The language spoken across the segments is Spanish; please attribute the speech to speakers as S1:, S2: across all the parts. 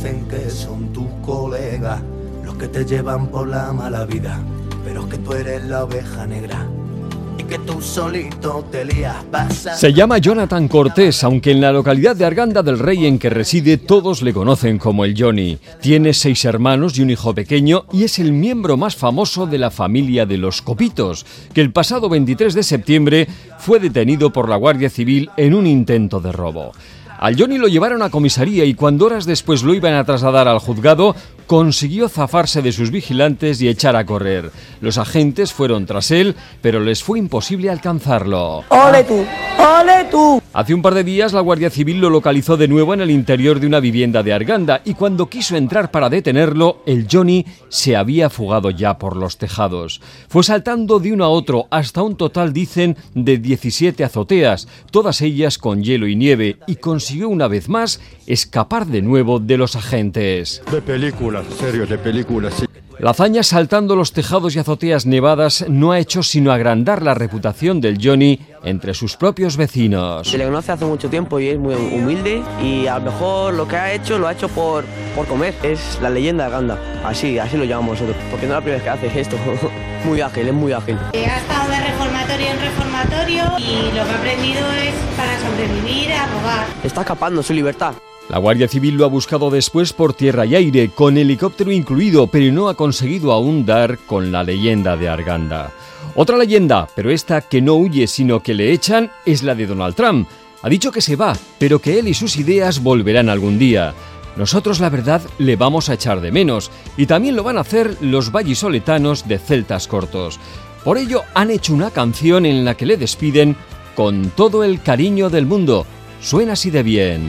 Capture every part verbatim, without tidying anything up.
S1: dicen que son tus colegas los que te llevan por la mala vida, pero es que tú eres la oveja negra y que tú solito te lías. Pasa...
S2: Se llama Jonathan Cortés, aunque en la localidad de Arganda del Rey en que reside todos le conocen como el Johnny. Tiene seis hermanos y un hijo pequeño y es el miembro más famoso de la familia de los Copitos, que el pasado veintitrés de septiembre fue detenido por la Guardia Civil en un intento de robo. Al Johnny lo llevaron a comisaría y cuando horas después lo iban a trasladar al juzgado, consiguió zafarse de sus vigilantes y echar a correr. Los agentes fueron tras él, pero les fue imposible alcanzarlo.
S3: ¡Ole tú! ¡Ole tú!
S2: Hace un par de días la Guardia Civil lo localizó de nuevo en el interior de una vivienda de Arganda y cuando quiso entrar para detenerlo, el Johnny se había fugado ya por los tejados. Fue saltando de uno a otro hasta un total, dicen, de diecisiete azoteas, todas ellas con hielo y nieve, y consiguió una vez más escapar de nuevo de los agentes.
S4: De películas, serio, de películas, sí.
S2: La hazaña saltando los tejados y azoteas nevadas no ha hecho sino agrandar la reputación del Johnny entre sus propios vecinos.
S3: Se le conoce hace mucho tiempo y es muy humilde y a lo mejor lo que ha hecho lo ha hecho por, por comer. Es la leyenda de Arganda, así, así lo llamamos nosotros, porque no es la primera vez que hace esto. Muy ágil, es muy ágil.
S5: Ha estado de reformatorio en reformatorio y lo que ha aprendido es para sobrevivir, a robar.
S3: Está escapando su libertad.
S2: La Guardia Civil lo ha buscado después por tierra y aire, con helicóptero incluido, pero no ha conseguido aún dar con la leyenda de Arganda. Otra leyenda, pero esta que no huye sino que le echan, es la de Donald Trump. Ha dicho que se va, pero que él y sus ideas volverán algún día. Nosotros, la verdad, le vamos a echar de menos, y también lo van a hacer los vallisoletanos de Celtas Cortos. Por ello, han hecho una canción en la que le despiden con todo el cariño del mundo. Suena así de bien.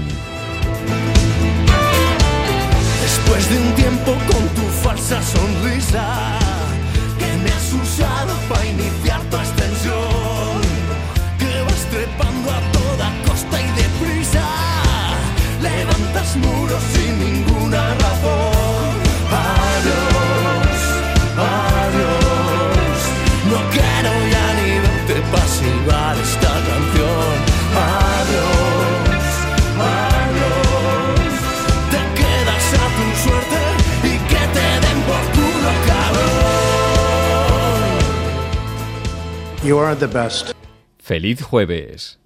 S1: Después de un tiempo con tu falsa sonrisa que me has usado para iniciar tu ascensión, que vas trepando a toda costa y deprisa, levantas muros sin ninguna razón. Adiós, adiós, no quiero ya ni verte para silbar esta canción. Adiós, adiós, te quedas a tu suerte y que te den por culo, cabrón.
S6: You are the best.
S2: Feliz jueves.